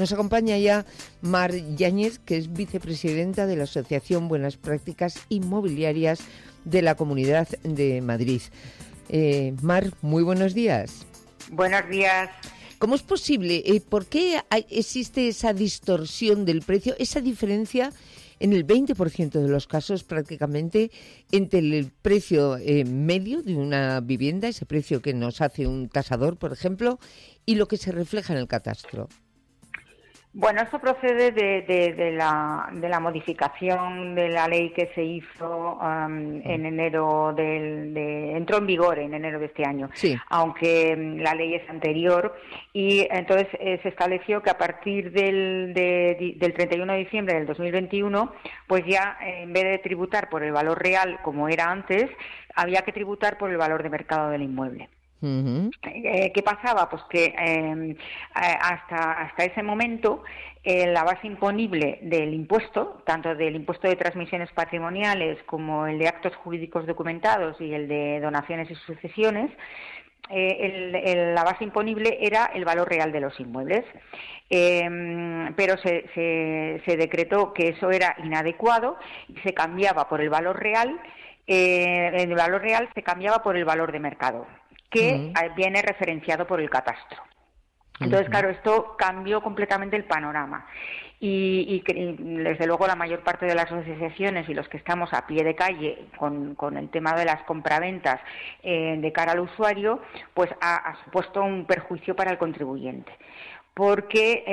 Nos acompaña ya Mar Yáñez, que es vicepresidenta de la Asociación Buenas Prácticas Inmobiliarias de la Comunidad de Madrid. Mar, muy buenos días. Buenos días. ¿Cómo es posible? ¿Por qué existe esa distorsión del precio, esa diferencia en el 20% de los casos prácticamente entre el precio medio de una vivienda, ese precio que nos hace un tasador, por ejemplo, y lo que se refleja en el catastro? Bueno, esto procede de la modificación de la ley que se hizo en enero entró en vigor en enero de este año, sí. Aunque la ley es anterior, y entonces se estableció que a partir del 31 de diciembre del 2021, pues ya en vez de tributar por el valor real como era antes, había que tributar por el valor de mercado del inmueble. Uh-huh. ¿Qué pasaba? Pues que hasta ese momento la base imponible del impuesto, tanto del impuesto de transmisiones patrimoniales como el de actos jurídicos documentados y el de donaciones y sucesiones, la base imponible era el valor real de los inmuebles, pero se decretó que eso era inadecuado y se cambiaba por el valor real. El valor real se cambiaba por el valor de mercado, que viene referenciado por el catastro. Entonces, claro, esto cambió completamente el panorama y desde luego la mayor parte de las asociaciones y los que estamos a pie de calle con el tema de las compraventas de cara al usuario, pues ha supuesto un perjuicio para el contribuyente. Porque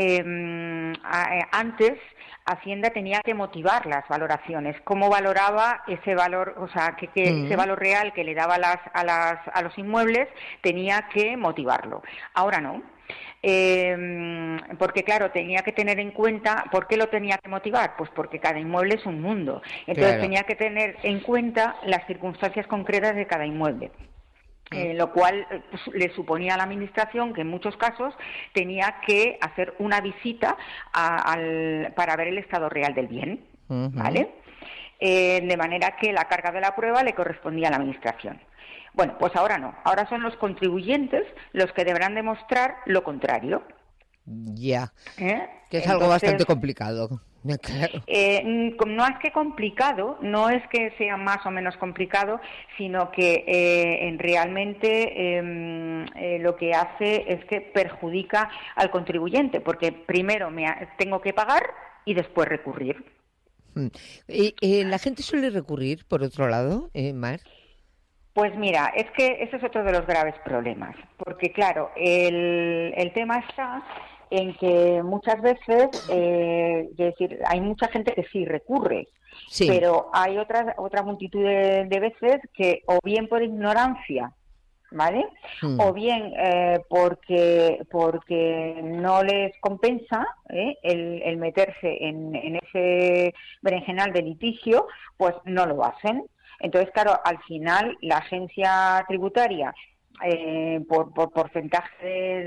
antes Hacienda tenía que motivar las valoraciones, cómo valoraba ese valor, o sea, que ese valor real que le daba a los inmuebles tenía que motivarlo. Ahora no. Porque claro, tenía que tener en cuenta, ¿por qué lo tenía que motivar? Pues porque cada inmueble es un mundo, entonces claro, tenía que tener en cuenta las circunstancias concretas de cada inmueble. Lo cual pues, le suponía a la Administración que en muchos casos tenía que hacer una visita para ver el estado real del bien, ¿vale? De manera que la carga de la prueba le correspondía a la Administración. Bueno, pues ahora no. Ahora son los contribuyentes los que deberán demostrar lo contrario. Ya, que es algo bastante complicado. Claro. No es que complicado, no es que sea más o menos complicado, sino que realmente lo que hace es que perjudica al contribuyente, porque primero tengo que pagar y después recurrir. ¿La gente suele recurrir, por otro lado, Mar? Pues mira, es que ese es otro de los graves problemas, porque claro, el tema está en que muchas veces, es decir, hay mucha gente que sí recurre, sí, pero hay otra multitud de veces que o bien por ignorancia, ¿vale? O bien porque no les compensa el meterse en ese berenjenal de litigio, pues no lo hacen. Entonces, claro, al final la agencia tributaria, por porcentaje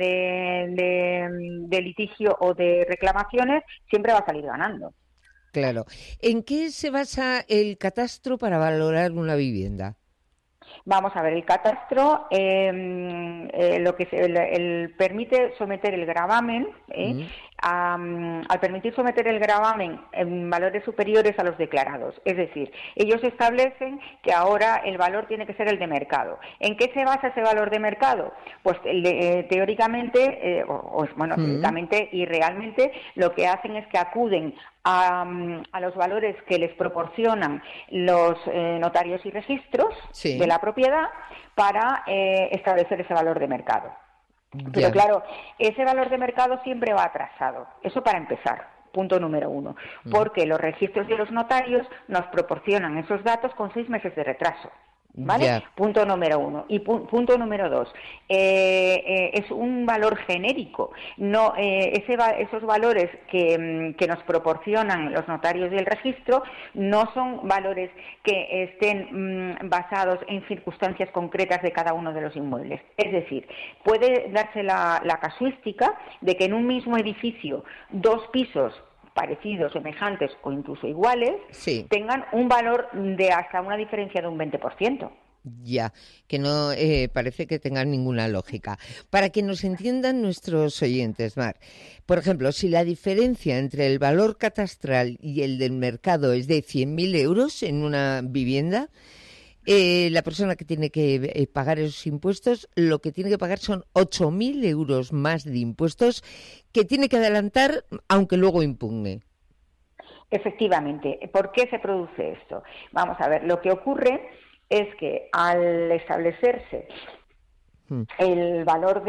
de litigio o de reclamaciones, siempre va a salir ganando. Claro. ¿En qué se basa el catastro para valorar una vivienda? Vamos a ver, el catastro lo que permite someter el gravamen, al permitir someter el gravamen en valores superiores a los declarados. Es decir, ellos establecen que ahora el valor tiene que ser el de mercado. ¿En qué se basa ese valor de mercado? Pues teóricamente, teóricamente y realmente lo que hacen es que acuden a los valores que les proporcionan los notarios y registros de la propiedad para establecer ese valor de mercado. Pero claro, ese valor de mercado siempre va atrasado. Eso para empezar, punto número 1. Porque los registros de los notarios nos proporcionan esos datos con 6 meses de retraso. ¿Vale? Punto número 1. Y punto número 2. Es un valor genérico. No, esos valores que nos proporcionan los notarios del registro no son valores que estén basados en circunstancias concretas de cada uno de los inmuebles. Es decir, puede darse la casuística de que en un mismo edificio 2 pisos parecidos, semejantes o incluso iguales, tengan un valor de hasta una diferencia de un 20%. Ya, que no parece que tengan ninguna lógica. Para que nos entiendan nuestros oyentes, Mar, por ejemplo, si la diferencia entre el valor catastral y el del mercado es de 100.000 euros en una vivienda, la persona que tiene que pagar esos impuestos, lo que tiene que pagar son 8.000 euros más de impuestos que tiene que adelantar, aunque luego impugne. Efectivamente. ¿Por qué se produce esto? Vamos a ver, lo que ocurre es que al establecerse el valor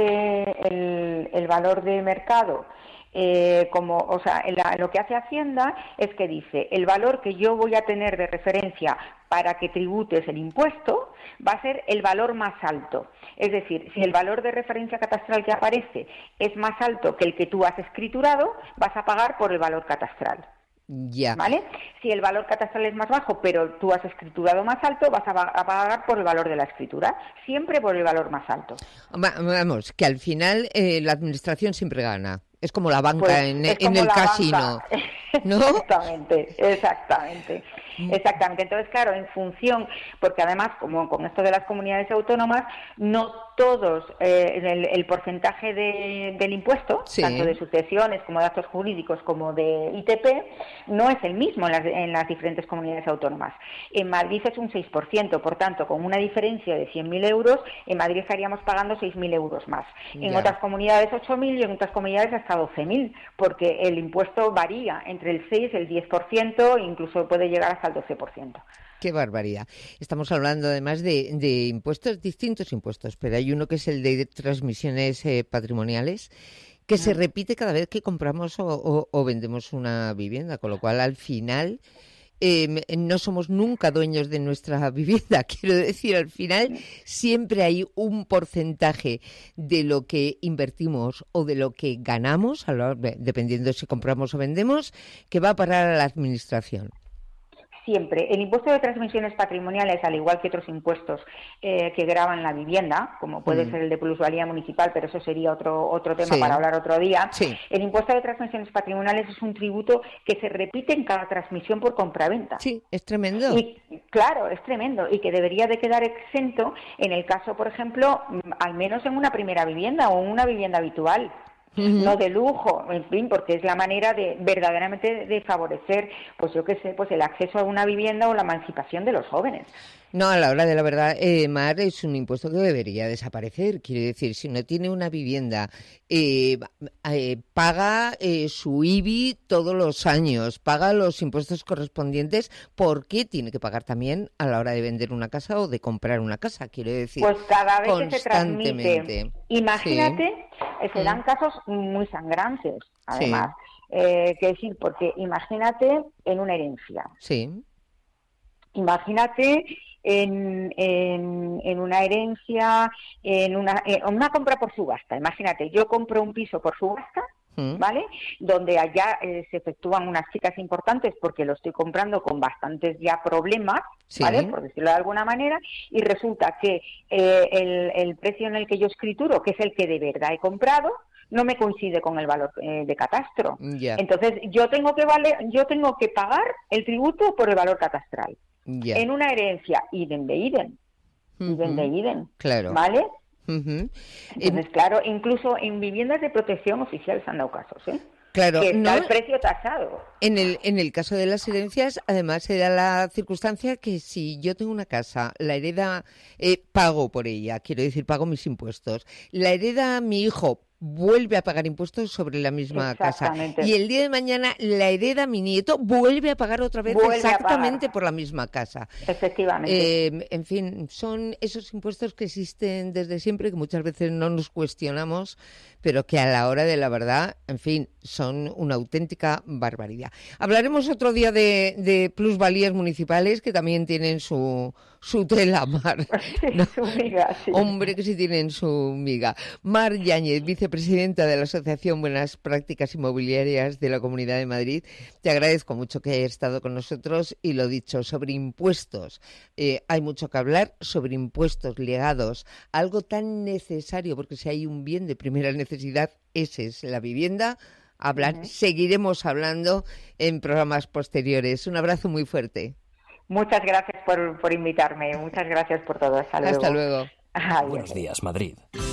de mercado, lo que hace Hacienda es que dice el valor que yo voy a tener de referencia para que tributes el impuesto va a ser el valor más alto. Es decir, si el valor de referencia catastral que aparece es más alto que el que tú has escriturado, vas a pagar por el valor catastral. Ya. ¿Vale? Si el valor catastral es más bajo, pero tú has escriturado más alto, vas a pagar por el valor de la escritura, siempre por el valor más alto. Vamos, que al final la administración siempre gana. Es como la banca Pues en el casino, ¿no? Exactamente. Entonces, claro, en función, porque además, como con esto de las comunidades autónomas, no todos, el porcentaje del impuesto, sí, tanto de sucesiones como de actos jurídicos como de ITP, no es el mismo en las diferentes comunidades autónomas. En Madrid es un 6%, por tanto, con una diferencia de 100.000 euros, en Madrid estaríamos pagando 6.000 euros más. En otras comunidades 8.000 y en otras comunidades hasta 12.000, porque el impuesto varía entre el 6, el 10%, incluso puede llegar hasta el 12%. Qué barbaridad. Estamos hablando además de impuestos, distintos impuestos, pero hay uno que es el de transmisiones patrimoniales, que se repite cada vez que compramos o vendemos una vivienda, con lo cual al final no somos nunca dueños de nuestra vivienda. Quiero decir, al final siempre hay un porcentaje de lo que invertimos o de lo que ganamos, dependiendo si compramos o vendemos, que va a parar a la administración. Siempre. El impuesto de transmisiones patrimoniales, al igual que otros impuestos que gravan la vivienda, como puede ser el de plusvalía municipal, pero eso sería otro tema para hablar otro día. Sí. El impuesto de transmisiones patrimoniales es un tributo que se repite en cada transmisión por compraventa. Sí, es tremendo. Claro, es tremendo y que debería de quedar exento en el caso, por ejemplo, al menos en una primera vivienda o en una vivienda habitual. No de lujo, en fin, porque es la manera de verdaderamente de favorecer, pues yo qué sé, pues el acceso a una vivienda o la emancipación de los jóvenes. No, a la hora de la verdad, Mar, es un impuesto que debería desaparecer. Quiere decir, si no tiene una vivienda, paga su IBI todos los años, paga los impuestos correspondientes, ¿por qué tiene que pagar también a la hora de vender una casa o de comprar una casa? Quiero decir, pues cada vez que se transmite. Imagínate, se dan casos muy sangrantes, además. Que decir, porque imagínate en una herencia. Sí. Imagínate en una herencia, en una compra por subasta. Imagínate, yo compro un piso por subasta, ¿vale? Donde allá se efectúan unas citas importantes porque lo estoy comprando con bastantes ya problemas, ¿vale? Por decirlo de alguna manera, y resulta que el precio en el que yo escrituro, que es el que de verdad he comprado, no me coincide con el valor de catastro. Entonces yo tengo que pagar el tributo por el valor catastral. En una herencia, idem de idem, claro. ¿vale? Entonces, claro, incluso en viviendas de protección oficial se han dado casos, Claro, que está el precio tasado. En el caso de las herencias, además, se da la circunstancia que si yo tengo una casa, la hereda, pago por ella, quiero decir, pago mis impuestos, la hereda mi hijo, vuelve a pagar impuestos sobre la misma casa. Y el día de mañana la hereda mi nieto, vuelve a pagar otra vez exactamente por la misma casa. Efectivamente. En fin, son esos impuestos que existen desde siempre, que muchas veces no nos cuestionamos, pero que a la hora de la verdad, en fin, son una auténtica barbaridad. Hablaremos otro día de plusvalías municipales, que también tienen su tela, Mar, ¿no? Su miga, sí. Hombre, que sí tienen su miga. Mar Yáñez, vicepresidenta de la Asociación Buenas Prácticas Inmobiliarias de la Comunidad de Madrid, te agradezco mucho que hayas estado con nosotros y lo dicho, sobre impuestos. Hay mucho que hablar sobre impuestos ligados a algo tan necesario, porque si hay un bien de primera necesidad, ese es la vivienda. Seguiremos hablando en programas posteriores. Un abrazo muy fuerte. Muchas gracias por invitarme. Muchas gracias por todo. Hasta luego. Hasta luego. Adiós. Buenos días, Madrid.